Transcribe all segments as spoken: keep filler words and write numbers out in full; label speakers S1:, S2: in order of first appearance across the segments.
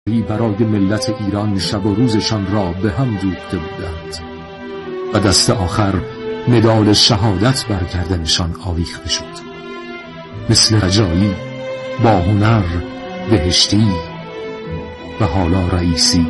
S1: برای ملت ایران شب و روزشان را به هم دوخته بودند و دست آخر مدال شهادت بر گردنشان آویخته شد، مثل رجایی، با هنر، بهشتی و حالا رئیسی.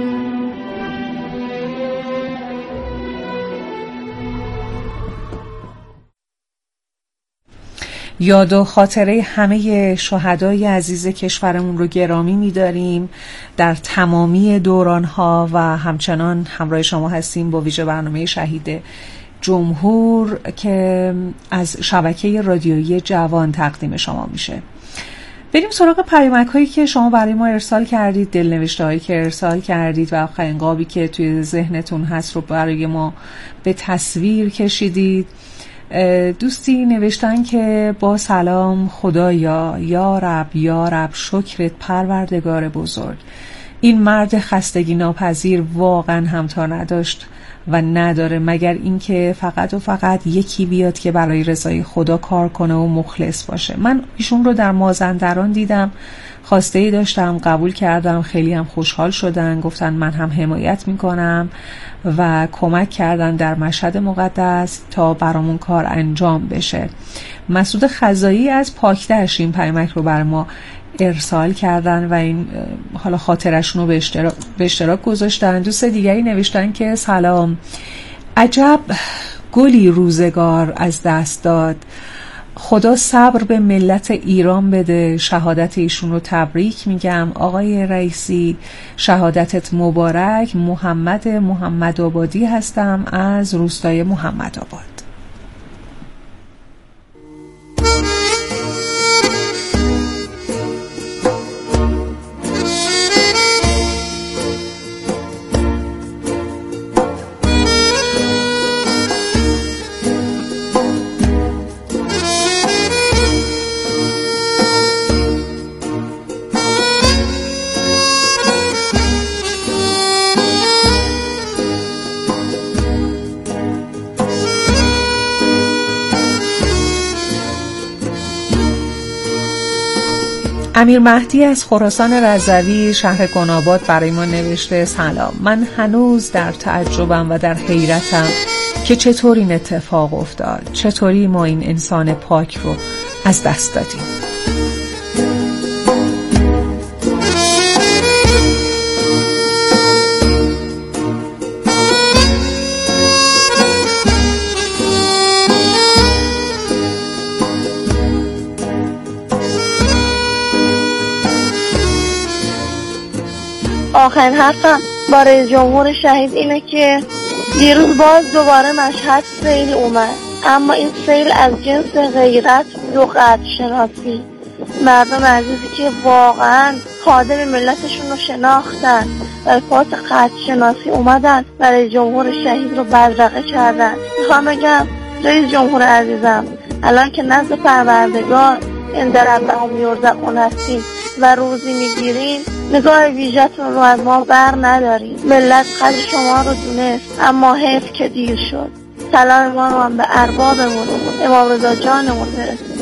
S2: یاد و خاطره همه شهدای عزیز کشورمون رو گرامی می‌داریم در تمامی دوران‌ها و همچنان همراه شما هستیم با ویژه برنامه شهید جمهور که از شبکه رادیویی جوان تقدیم شما میشه. بریم سراغ پیامک‌هایی که شما برای ما ارسال کردید، دلنوشته‌هایی که ارسال کردید و آخرین قابی که توی ذهنتون هست رو برای ما به تصویر کشیدید. دوستی نوشتن که با سلام خدایا، یا رب یا رب شکرت پروردگار بزرگ، این مرد خستگی ناپذیر واقعا همتا نداشت و نداره مگر اینکه فقط و فقط یکی بیاد که برای رضای خدا کار کنه و مخلص باشه. من ایشون رو در مازندران دیدم، خواسته ای داشتم، قبول کردم، خیلی هم خوشحال شدن، گفتن من هم حمایت میکنم و کمک کردن در مشهد مقدس تا برامون کار انجام بشه. مسعود خزایی از پاکدشت این پیامک رو بر ما ارسال کردن و این حالا خاطرشون رو به اشتراک, به اشتراک گذاشتن. دوست دیگری نوشتن که سلام، عجب گلی روزگار از دست داد، خدا صبر به ملت ایران بده. شهادت ایشون رو تبریک میگم آقای رئیسی، شهادتت مبارک. محمد محمد آبادی هستم از روستای محمد آباد. امیر مهدی از خراسان رضوی شهر گناباد برای ما نوشته سلام، من هنوز در تعجبم و در حیرتم که چطور این اتفاق افتاد، چطوری ما این انسان پاک رو از دست دادیم.
S3: آخرین حرفم با رئیس جمهور شهید اینه که دیروز باز دوباره مشهد سیل اومد، اما این سیل از جنس غیرت و قدر شناسی. مردم عزیزی که واقعا خادم ملتشون رو شناختن و پاس قدر شناسی اومدن و رئیس جمهور شهید رو بدرقه کردن. میخوام بگم رئیس جمهور عزیزم، الان که نزد پروردگار این در ربهم یرزقون هستیم و روزی میگیرین، نگاه ویژه‌تون رو از ما بر ندارین. ملت قدر شما رو دونست، اما حیف که دیر شد. سلام ما رو هم به اربابمون امام رضا جانمون برسید.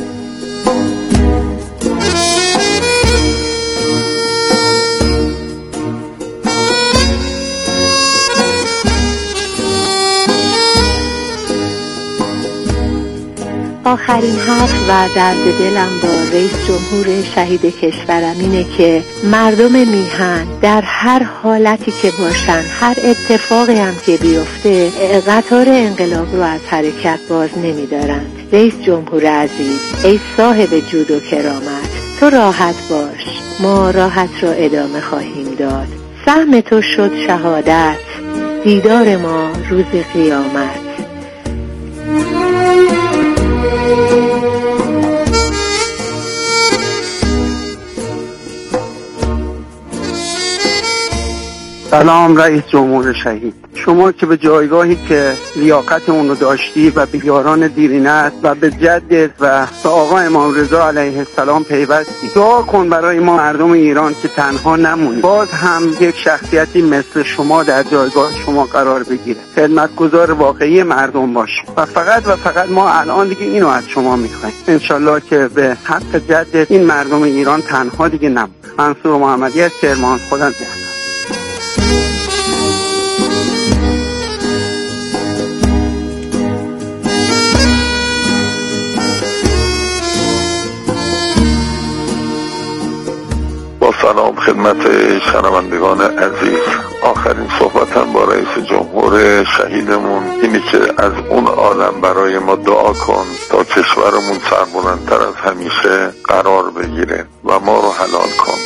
S4: آخرین حرف و درد دلم با رئیس جمهور شهید کشورم اینه که مردم میهن در هر حالتی که باشن، هر اتفاقی هم که بیفته، قطار انقلاب رو از حرکت باز نمیدارند. رئیس جمهور عزیز، ای صاحب جود و کرامت، تو راحت باش، ما راحت را ادامه خواهیم داد. سهم تو شد شهادت، دیدار ما روز قیامت.
S5: سلام رئیس جمهور شهید. شما که به جایگاهی که لیاقت اون رو داشتی و به یاران دیرینت و به جدت و به آقا امام رضا علیه السلام پیوستی، دعا کن برای ما مردم ایران که تنها نمونیم، باز هم یک شخصیتی مثل شما در جایگاه شما قرار بگیره، خدمتگزار واقعی مردم باشه و فقط و فقط ما الان دیگه اینو از شما میخوایم. انشالله که به حق جدت این مردم ایران تنها دیگه نمون. منصور محمدی از کرمان. خدا نگهدار.
S6: سلام خدمت شنوندگان عزیز. آخرین صحبتم با رئیس جمهور شهیدمون اینه که از اون عالم برای ما دعا کن تا کشورمون سربلندتر از همیشه قرار بگیره و ما رو حلال کن.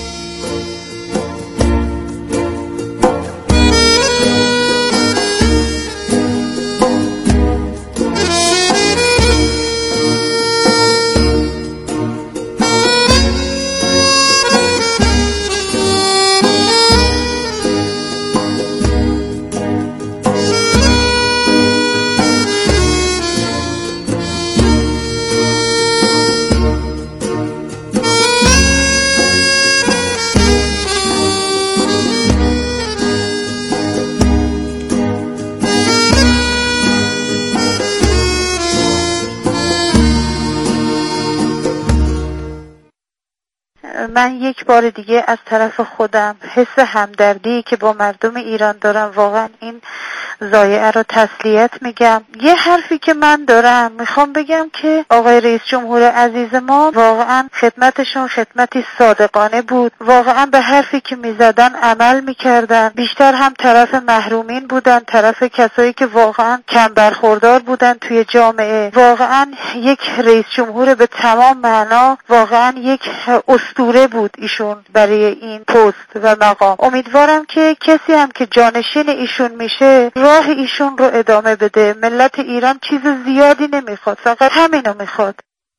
S7: من یک بار دیگه از طرف خودم حس همدردی که با مردم ایران دارم واقعا این ضایعه رو تسلیت میگم. یه حرفی که من دارم میخوام بگم که آقای رئیس جمهور عزیز ما واقعا خدمتشون خدمتی صادقانه بود، واقعا به حرفی که میزدن عمل میکردن، بیشتر هم طرف محرومین بودن، طرف کسایی که واقعا کم برخوردار بودن توی جامعه. واقعا یک رئیس جمهور به تمام معنا، واقعا یک اسطوره بود ایشون برای این پست و مقام. امیدوارم که کسی هم که جانشین ایشون میشه راه ایشون رو ادامه بده. ملت ایران چیز زیادی نمیخواد، فقط همینو میخواد.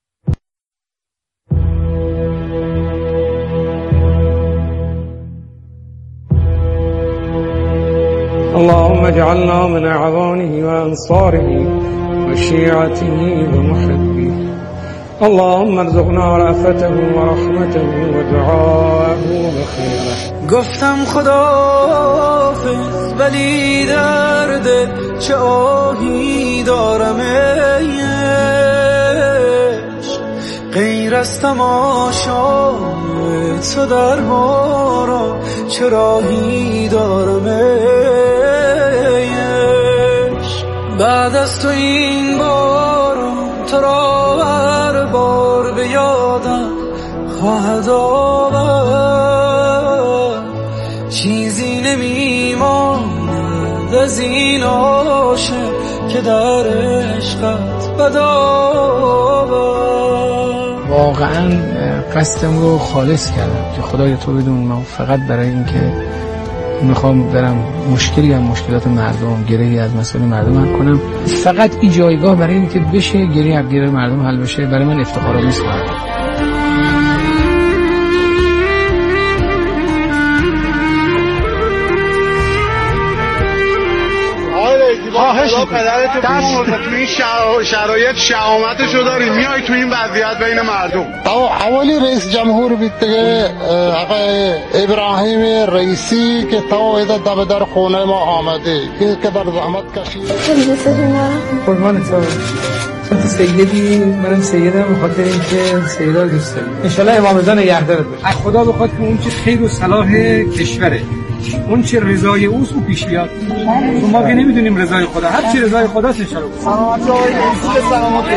S8: اللهم اجعلنا من اعوانه وانصاره وشيعته ومحبه. اللهم ارزقنا رأفته ورحمته ودعاءه بخيره.
S9: گفتم خداحافظ ولی درد چه آهی دارم عشق، غیر از تماشای تو در بارا چه راهی دارم عشق. بعد از تو این بارم تو را هر بار به یادم خواهد آورد، چیزی نمیماند از این عاشق که در عشقت بدآورد.
S10: واقعا قصدم رو خالص کردم که خدای تو بدون من فقط برای این که میخوام برم مشکلی از مشکلات مردم، گرهی از مسائل مردم حل کنم. فقط این جایگاه برای این که بشه گره از گره مردم حل بشه برای من افتخارآمیز خواهد.
S11: خواهش پدرت بمرد تو این شرایط شهامتشو داری میای تو این وضعیت بین مردم.
S12: اولی رئیس جمهور بیت دیگه آقای ابراهیم رئیسی که تا دم در خونه ما آمده که در زحمت کشید.
S10: قربان تو تو سیدی، منم سیدم به خاطر اینکه سیدا رو دوست دارم. ان شاء الله امام رضا نگهدارت باشه. خدا بخواد که اون چه خیر و صلاح کشوره، اون چه رضای اوست او پیش بیاد. ما که نمیدونیم رضای خدا، هر چی رضای خداست ان شاء الله.
S11: سلامتی آقای رئیسی، سلامتی.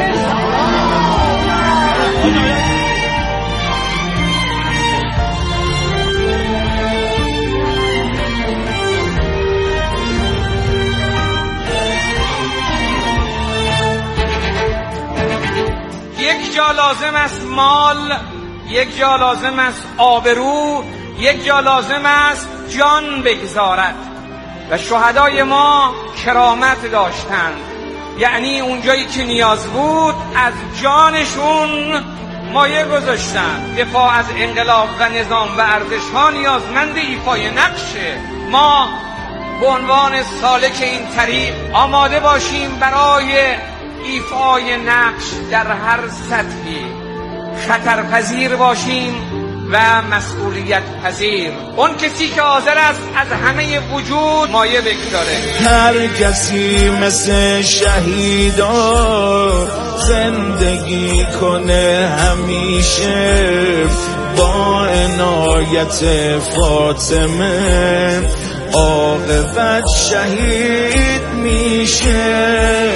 S13: یک جا لازم است مال، یک جا لازم است آبرو، یک جا لازم است جان بگذارد و شهدای ما کرامت داشتند، یعنی اونجایی که نیاز بود از جانشون مایه گذاشتن. دفاع از انقلاب و نظام و ارزش‌ها نیازمند ایفای نقشه. ما به عنوان سالک این طریق آماده باشیم برای ایفای نقش در هر سطحی، خطرپذیر باشیم و مسئولیت پذیر. اون کسی که حاضر است از همه وجود مایه بگذاره.
S14: هر کسی مثل شهیدا زندگی کنه همیشه با عنایت فاطمه، عاقبت شهید میشه.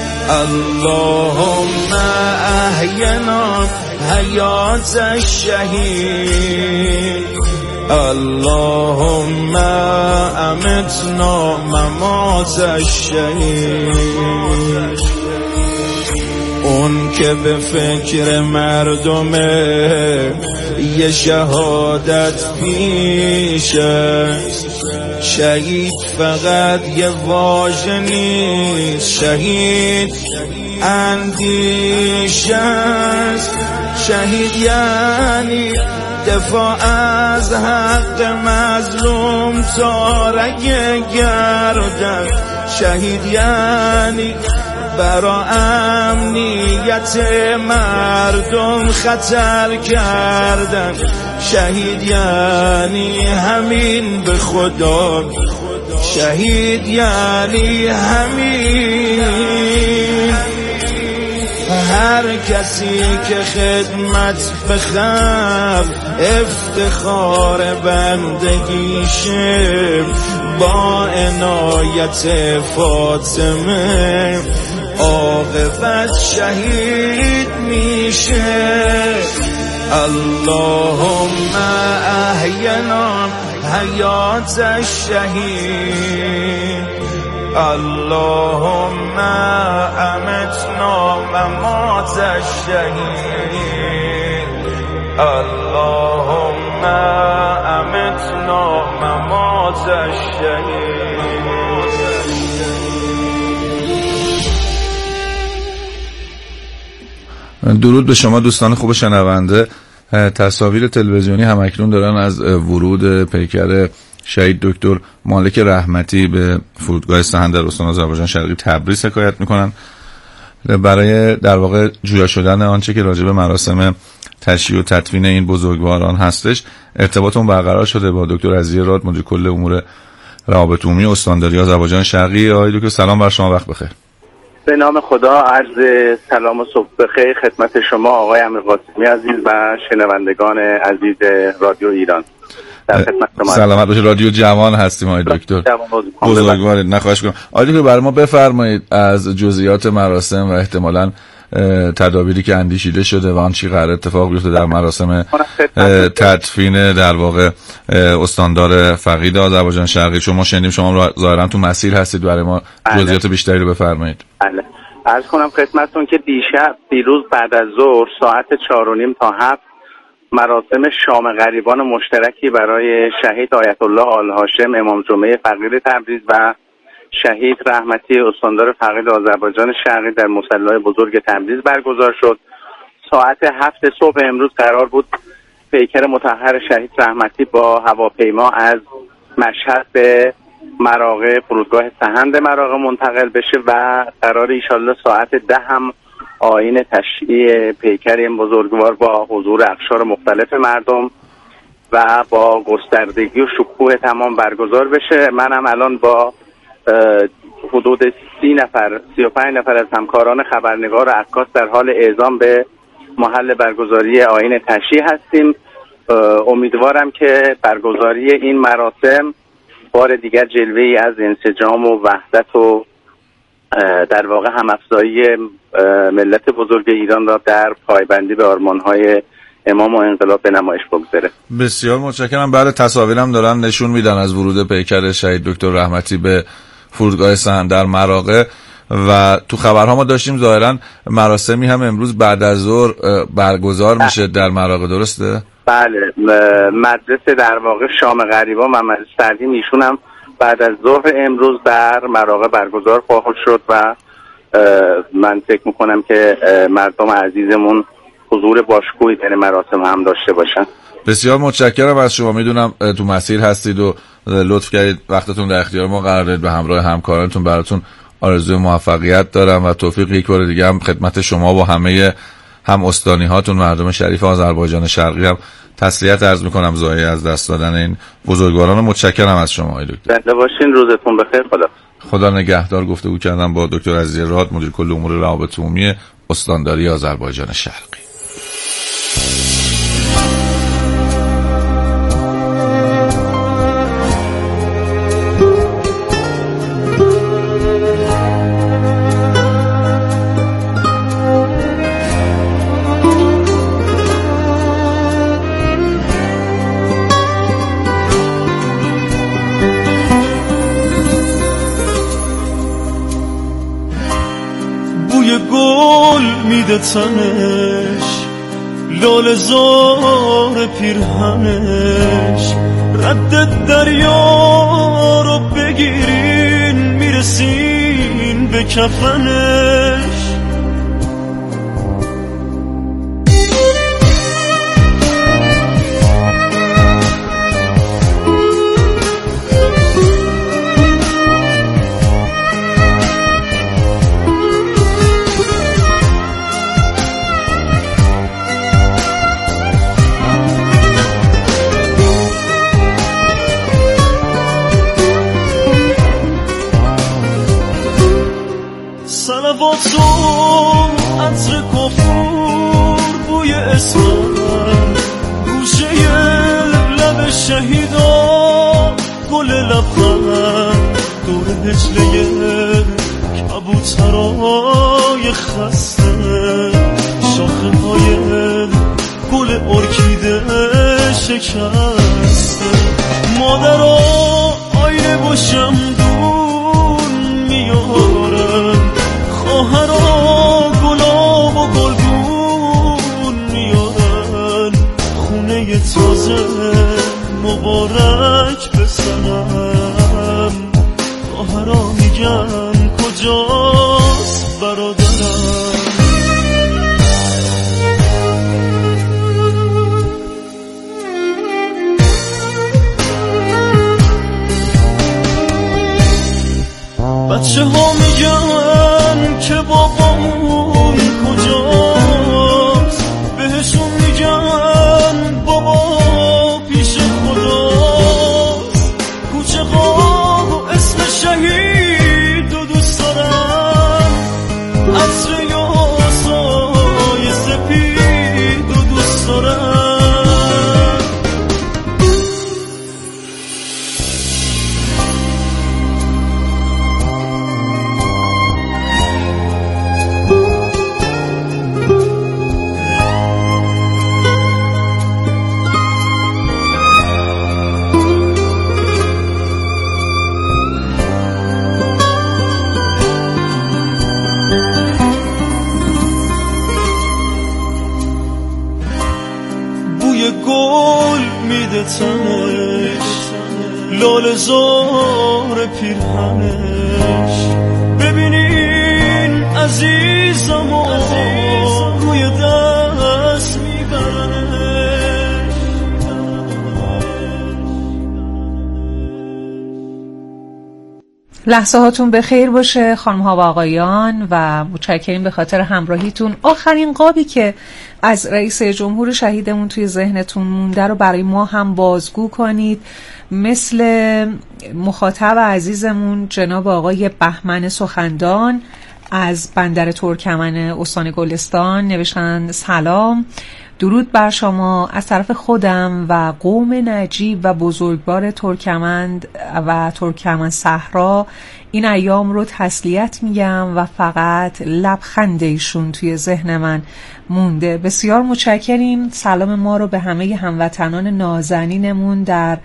S14: اللهم احینا حیات الشهید، اللهم امتنا ممات الشهید. اون که به فکر مردمه یه شهادت پیشه، شهید فقط یه واژه نیست، شهید اندیشه است. شهید یعنی دفاع از حق مظلوم تا رگ گردن، شهید یعنی برا امنیت مردم خطر کردن، شهید یعنی همین به خدا، شهید یعنی همین. هر کسی که خدمت بخواد افتخار بندگیشه، با عنایت فاطمه عاقبت شهید میشه. اللهم احینا حیات الشهید، اللهم امتنا ممات الشهید، اللهم امتنا ممات الشهید.
S15: درود به شما دوستان خوب شنونده. تصاویر تلویزیونی همکنون دارن از ورود پیکر شهید دکتر مالک رحمتی به فرودگاه سهند در استان آذربایجان شرقی تبریز حکایت میکنن. برای در واقع جویا شدن آنچه که راجع به مراسم تشییع و تدفین این بزرگواران هستش ارتباطمون برقرار شده با دکتر عزیز راد، مدیر کل امور روابط عمومی استانداری آذربایجان شرقی. آقای دکتر سلام بر شما، وقت بخیر.
S5: به نام خدا عرض سلام و صبح بخیر خدمت شما آقای امیرقاسمی عزیز و شنوندگان عزیز رادیو ایران. در خدمت شما
S15: سلامت باشید. رادیو جوان هستیم آقای دکتر. بزرگوارید. نخواهش کنم آقای دکتر برای ما بفرمایید از جزئیات مراسم و احتمالاً تدابیری که اندیشیده شده و آن چی قرار اتفاق بیفته در مراسم تدفین در واقع استاندار فقید آذربایجان شرقی. شما شنیدیم شما ظاهرا تو مسیر هستید، برای ما جزئیات بیشتری رو بفرمایید.
S5: بله. عرض کنم خدمتتون که دیشب دیروز بعد از ظهر ساعت چهار و نیم تا هفت مراسم شام غریبان مشترکی برای شهید آیت الله آل هاشم امام جمعه فقید تبریز و شهید رحمتی استاندار فقید آذربایجان شرقی در مصلی بزرگ تبریز برگزار شد. ساعت هفت صبح امروز قرار بود پیکر مطهر شهید رحمتی با هواپیما از مشهد به مراغه فرودگاه سهند مراغه منتقل بشه و قرار ایشالله ساعت ده هم آیین تشییع پیکر این بزرگوار با حضور اقشار مختلف مردم و با گستردگی و شکوه تمام برگزار بشه. منم الان با حدود سی نفر سی و پنج نفر از همکاران خبرنگار و عکاس در حال اعزام به محل برگزاری آیین تشییع هستیم. امیدوارم که برگزاری این مراسم بار دیگر جلوه‌ای از انسجام و وحدت و در واقع همافزایی ملت بزرگ ایران را در پایبندی به آرمان‌های امام و انقلاب به نمایش بگذاره.
S15: بسیار متشکرم. بعد تصاویرم دارن نشون میدن از ورود پیکر شهید دکتر رحمتی به فرودگاه سهند در مراغه و تو خبرها ما داشتیم ظاهرا مراسمی هم امروز بعد از ظهر برگزار میشه در مراغه، درسته؟
S5: بله، مدرسه در واقع شام غریبان محمد سعدی ایشون هم بعد از ظهر امروز در مراغه برگزار خواهد شد و من فکر میکنم که مردم عزیزمون
S16: حضور باشکوهی بین مراسم هم داشته باشن.
S15: بسیار متشکرم از شما. میدونم تو مسیر هستید و لطف کردید وقتتون در اختیار ما قرار دادید. به همراه همکارانتون براتون آرزوی موفقیت دارم و توفیق. یک بار دیگه هم خدمت شما و همه هم استانی هاتون مردم شریف آذربایجان شرقی هم تسلیت عرض میکنم زایی از دست دادن این بزرگواران. متشکرم از شما آقای دکتر.
S16: زنده باشین، روزتون بخیر. خدا
S15: خدا نگهدار. گفتگو کردم با دکتر عزیز راد، مدیر کل امور روابط عمومی استانداری آذربایجان شرقی.
S17: میده تنش لال زار پیرهنش، رد دریا رو بگیرین میرسین به کفنش. صلوات و عطر کفور بوی اسمم، گوشه لب شهیدا گل لبخند، دور هجله کبوترای خسته، شاخه های گل ارکیده شکسته. مادرها آینه و شمدون میارن، خواهرها گلاب و گلگون میارن، خونه تازه مبارک بسنم. خواهرها میگن کجاست برادرم. بچه ها میگن که بابامون کجاست، بهشون میگن بابا پیش خداست. کوچه ها و اسم شهید و دوست دارم، عطر یاسای سپید و دوست دارم. تنش لال زار پیرهنش، ببینین عزیزم و روی دست میبرنش.
S2: لحظه هاتون به خیر باشه خانم ها و آقایان و متشکریم به خاطر همراهیتون. آخرین قابی که از رئیس جمهور شهیدمون توی ذهنتون مونده رو برای ما هم بازگو کنید. مثل مخاطب عزیزمون جناب آقای بهمن سخندان از بندر ترکمن استان گلستان نوشتن سلام، درود بر شما. از طرف خودم و قوم نجیب و بزرگوار ترکمند و ترکمن صحرا این ایام رو تسلیت میگم و فقط لبخند ایشون توی ذهن من مونده. بسیار متشکریم. سلام ما رو به همه هموطنان نازنینمون در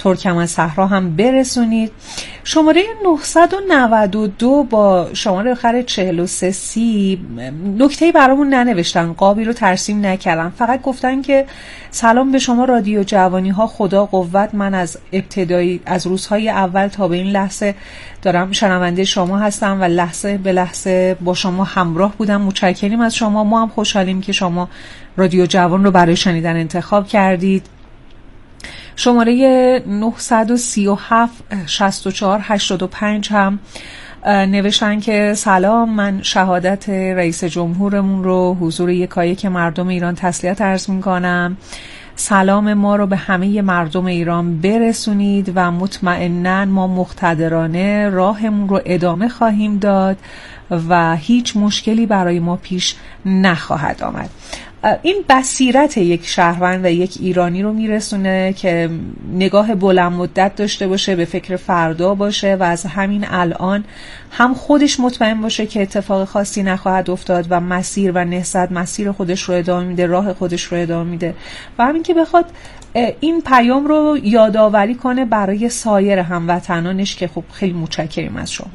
S2: ترکمنصحرا هم برسونید. شماره نهصد و نود و دو با شماره آخر چهل و سه سی نکته‌ای برامون ننوشتن، قابی رو ترسیم نکردن، فقط گفتن که سلام به شما رادیو جوانی ها، خدا قوت. من از ابتدایی از روزهای اول تا به این لحظه دارم شنونده شما هستم و لحظه به لحظه با شما همراه بودم. متشکریم از شما. ما هم خوشحالیم که شما رادیو جوان رو برای شنیدن انتخاب کردید. شماره نهصد و سی و هفت شصت و چهار هشتاد و پنج هم نوشتن که سلام، من شهادت رئیس جمهورمون رو حضور یکایک مردم ایران تسلیت عرض میکنم. سلام ما رو به همه مردم ایران برسونید و مطمئناً ما مقتدرانه راهمون رو ادامه خواهیم داد و هیچ مشکلی برای ما پیش نخواهد آمد. این بصیرت یک شهروند و یک ایرانی رو میرسونه که نگاه بلند مدت داشته باشه، به فکر فردا باشه و از همین الان هم خودش مطمئن باشه که اتفاق خاصی نخواهد افتاد و مسیر و نهضت مسیر خودش رو ادامه میده، راه خودش رو ادامه میده و همین که بخواد این پیام رو یادآوری کنه برای سایر هموطنانش که خب خیلی متشکریم از شما.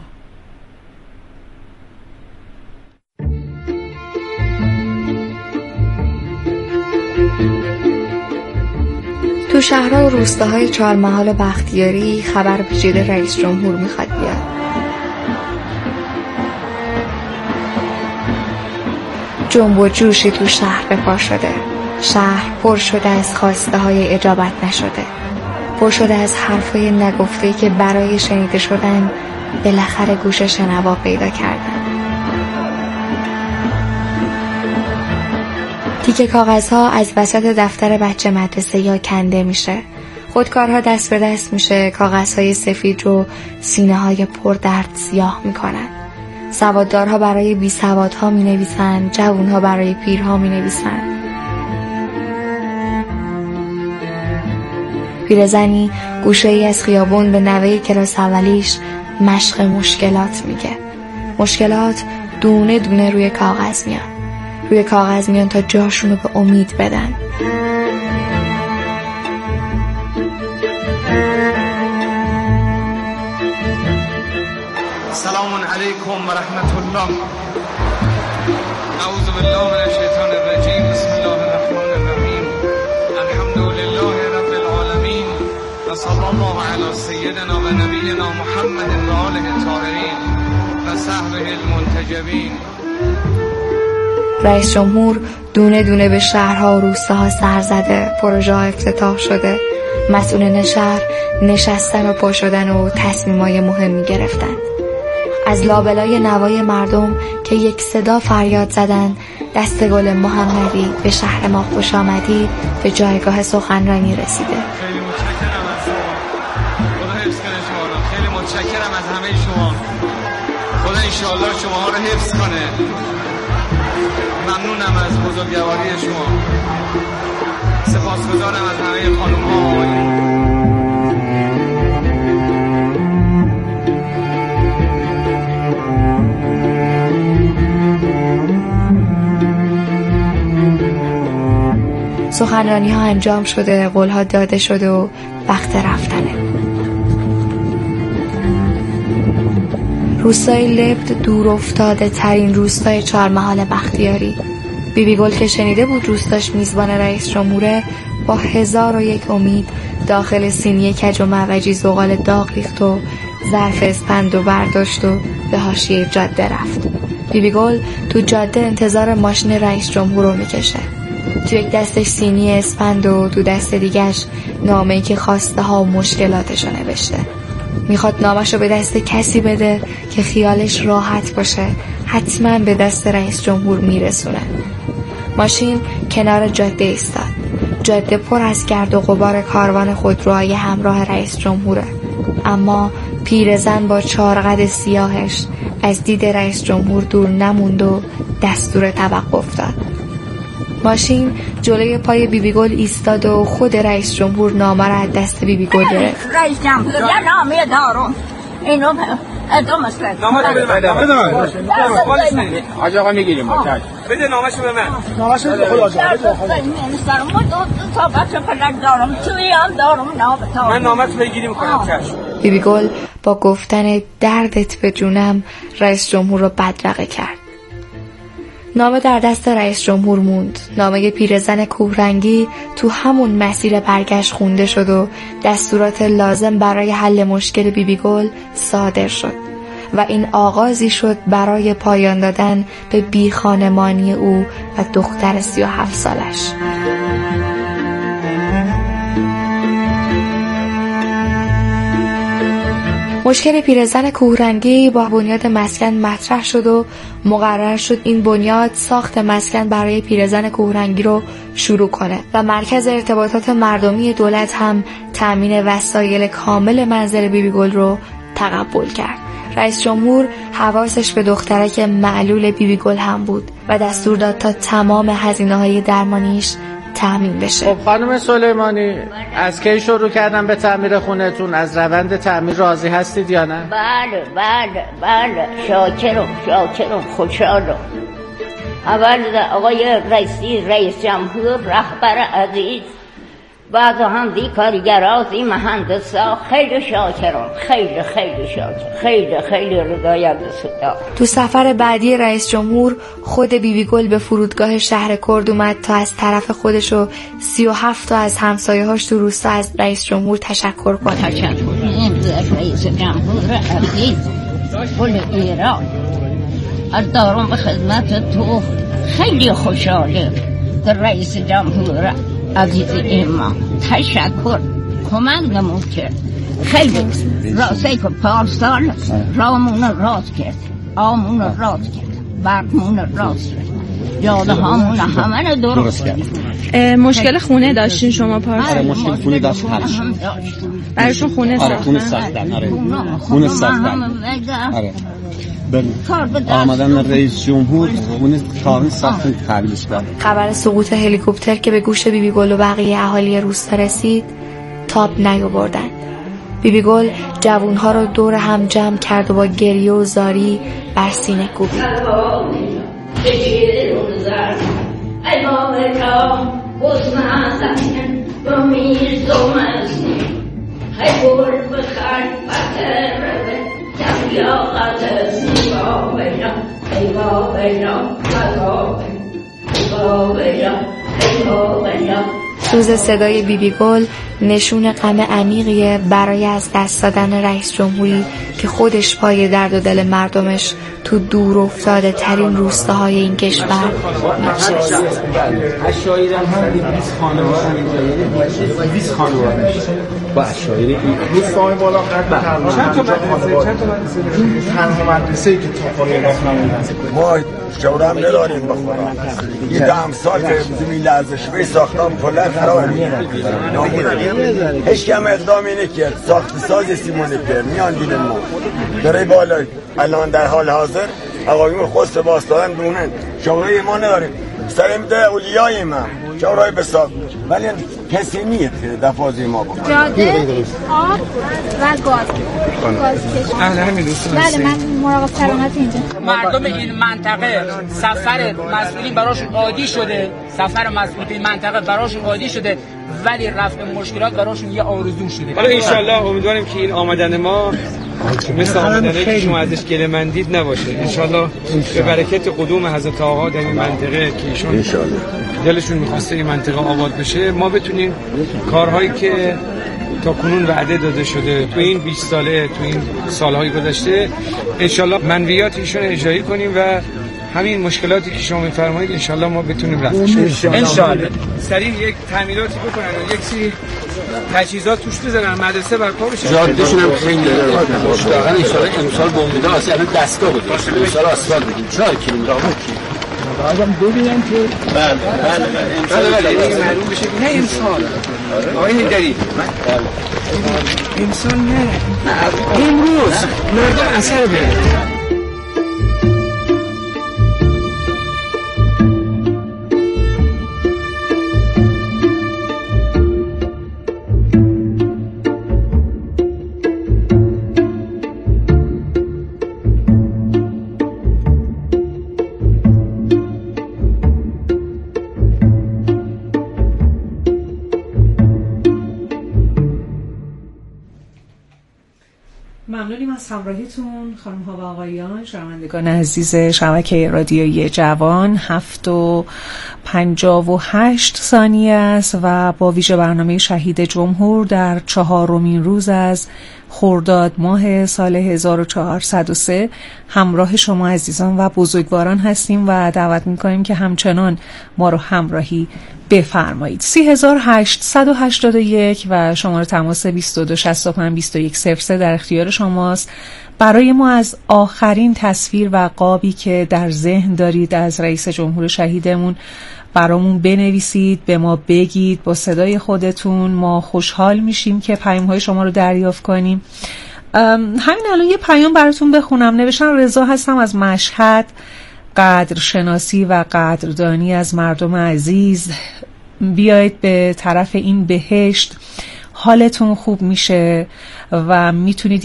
S18: تو شهرها و روستاهای چهارمحال و بختیاری خبر پیچیده رئیس جمهور میخواد بیاد. جنب و جوشی تو شهر به پا شده. شهر پر شده از خواسته های اجابت نشده، پر شده از حرفای نگفته که برای شنیده شدن بالاخره گوش شنوا پیدا کردن. تیکه کاغذها از وسط دفتر بچه مدرسه یا کنده میشه، خودکارها دست به دست میشه، کاغذهای سفید رو سینه های پر درد سیاه میکنن. سواددارها برای بی سوادها می نویسن، جوانها برای پیرها می نویسن. پیرزنی گوشه ای از خیابون به نوه کلاس اولیش مشق مشکلات میگه. مشکلات دونه دونه روی کاغذ میان، روی کاغذ میان تا جاشونو به امید بدن.
S19: سلام علیکم و رحمت الله. اعوذ بالله من الشیطان الرجیم. بسم الله الرحمن الرحیم. الحمد لله رب العالمین و صلی الله علی سیدنا و نبینا محمد و آله الطاهرین و صحبه المنتجبین.
S18: رئیس جمهور دونه دونه به شهرها و روستاها سر زده، پروژه ها افتتاح شده، مسئولین شهر نشستن و پا شدن و تصمیمای مهمی گرفتن. از لابلای نوای مردم که یک صدا فریاد زدن دست گل محمدی به شهر ما خوش آمدی به جایگاه سخنرانی رسیده.
S19: خیلی متشکرم از شما. خدا حفظ کنه شما رو. خیلی متشکرم از همه شما. خدا انشاءالله شما ها رو حفظ کنه. ممنونم از بزرگواری شما. سپاسگزارم از همه خانم ها و آقایون.
S18: سخنرانی ها انجام شده، قول ها داده شده و وقت رفتنه. روستای لبد دور افتاده ترین روستای چهارمحال بختیاری. بی بی گل که شنیده بود روستاش میزبان رئیس جمهوره، با هزار و یک امید داخل سینی کج و معوجی زغال داغ ریخت و ظرف اسپند و برداشت و به حاشیه جاده رفت. بی بی گل تو جاده انتظار ماشین رئیس جمهور رو میکشه. تو یک دستش سینی اسپند و تو دست دیگش نامه‌ای که خواسته ها و مشکلاتشو نوشته. میخواد نامشو به دست کسی بده که خیالش راحت باشه حتما به دست رئیس جمهور میرسونه. ماشین کنار جاده ایستاد. جاده پر از گرد و غبار کاروان خودروهای همراه رئیس جمهوره، اما پیرزن با چارقد سیاهش از دید رئیس جمهور دور نموند و دستور توقف داد. ماشین جلوی پای بی بی گل ایستاد و خود رئیس جمهور نامه را از دست بی بی گل گرفت.
S20: رئیس جمهور نامه دارم اینو ادام است.
S13: نامه بده من. بده من.
S11: آقا آقا میگیریم با چش.
S13: بده نامه‌شو به من.
S11: نامه‌شو بده خود آقا.
S20: من دو تا بچه پدر دارم. توی هم دارم نامه.
S13: من نامه‌تو بگیریم کنم چش.
S18: بیبی گل با گفتن دردت به جونم رئیس جمهور رو بدرقه کرد. نامه در دست رئیس جمهور موند. نامه پیرزن کوهرنگی تو همون مسیر برگشت خونده شد و دستورات لازم برای حل مشکل بیبی گل صادر شد و این آغازی شد برای پایان دادن به بی خانمانی او و دختر سی و هفت سالش. مشکل پیرزن کوهرنگی با بنیاد مسکن مطرح شد و مقرر شد این بنیاد ساخت مسکن برای پیرزن کوهرنگی رو شروع کنه و مرکز ارتباطات مردمی دولت هم تامین وسایل کامل منزل بیبی گل رو تقبل کرد. رئیس جمهور حواسش به دخترک معلول بیبی گل هم بود و دستور داد تا تمام هزینه‌های درمانیش تامین بشه.
S21: خب خانم سلیمانی از کی شروع کردن به تعمیر خونتون؟ از روند تعمیر راضی هستید یا نه؟
S20: بله بله بله شاکرم شاکرم خوشحالم. اول آقای رئیسی رئیس جمهور رهبر عزیز، بعد هم دی کارگرها دی مهندسا، خیلی شاکرم، خیلی خیلی شاکر، خیلی خیلی رضایت سودا.
S18: تو سفر بعدی رئیس جمهور خود بیبی گل به فرودگاه شهر کرد اومد تا از طرف خودش و سی و هفت تا از همسایه‌هاش تو روستا از رئیس جمهور تشکر کنه.
S20: تشکر از رئیس جمهور عزیز گل ایران. از دارم به خدمت تو، خیلی خوشحالم که رئیس جمهور عزیز ایمان تشکر کمک نمود کرد. خیلی راسته که پارسال رامون راست کرد، آمون راست کرد، برمون راست کرد، جاده هامون همه درست کرد.
S22: مشکل خونه داشتین شما پارسال؟
S23: آره مشکل خونه داشت حل شد.
S22: برایشون خونه ساختن؟
S23: آره خونه ساختن. آره خونه ساختن. آره آمدن رئیس جمهور خونه کامل ساختن تحویلش داد.
S18: خبر سقوط هلیکوپتر که به گوش بیبی گل و بقیه اهالی روستا رسید تاب نیاوردن. بیبی گل جوانها رو دور هم جمع کرد و با گریه و زاری بر سینه کوبید. سوز صدای بیبی گل نشون غم عمیقیه برای از دست دادن رئیس جمهوری که خودش پای درد و دل مردمش تو دور افتاده ترین روستاهای این کشور می‌نشست.
S21: اشاعری هم بیست خانواده هم بیست خانواده با اشاعری روستاهای بالا چند تا مدرسه چند تا مدرسه این تنها مدرسه‌ای که تا پای راهنمایی
S24: ما شورا هم نداریم بخورا یه دهم سال که زمین لرزشوی ساختم کلا خراب هیچ کم اقدام اینه که ساخت ساز سیمونی پر میان دیدن ما داره بالا الان در حال حاضر آقایون خود سپاس دادن دونن شورای ما نداریم سر میده اولیای ما شورای بساق ولی کسی نیست دفازی ما بود
S25: جاده آب و گاز گاز کشور
S13: اهل همین دوستان
S25: بله من مراقب سلامت اینجا
S13: مردم این منطقه سفر مسئولین براشون عادی شده سفر مسئولین منطقه براشون عادی شده ولی رفع مشکلات براشون یه آرزو شده. حالا ان شاء الله امیدواریم که این آمدن ما مثل آمدنی که شما ازش گله مندید نباشه. ان شاء الله به برکت قدوم حضرت آقا در این منطقه که ایشون دلشون می‌خواسته این منطقه آباد بشه ما بتونیم کارهایی که تا کنون وعده داده شده تو این بیست ساله تو این سالهای گذشته ان شاء الله منویات ایشون اجرایی کنیم و همین مشکلاتی که شما می‌فرمایید ان شاء الله ما بتونیم رفعش کنیم ان شاء الله. سریع یک تعمیراتی بکنن و یک سری تجهیزات توش بزنن مدرسه برپا بشه.
S23: جادهشون هم خیلی مشتاقن ان شاء الله امسال بمبیدا اصلا دستگاه بود امسال آسفالت بدیم چهار کیلومتر آدم ببینن که بله بله بله این معلوم بشه نه امسال آقای هیدری
S13: امسال نه امروز مردم اثر ببینن.
S2: ممنونیم از همراهیتون خانم ها و آقایان، شنوندگان عزیز شبکه رادیویی جوان. هفت و پنجاه و هشت ثانیه است و با ویژه برنامه شهید جمهور در چهارمین روز از خرداد ماه سال هزار و چهارصد و سه همراه شما عزیزان و بزرگواران هستیم و دعوت میکنیم که همچنان ما رو همراهی بفرمایید. سی هزار هشتصد و هشتاد و یک و شماره تماس بیست و دو شصت و پنج بیست و یک صفر سه در اختیار شماست. برای ما از آخرین تصویر و قابی که در ذهن دارید از رئیس جمهور شهیدمون برامون بنویسید، به ما بگید با صدای خودتون. ما خوشحال میشیم که پیام‌های شما رو دریافت کنیم. همین الان یه پیام براتون بخونم. نوشتن رضا هستم از مشهد. قدرشناسی و قدردانی از مردم عزیز، بیایید به طرف این بهشت، حالتون خوب میشه و میتونید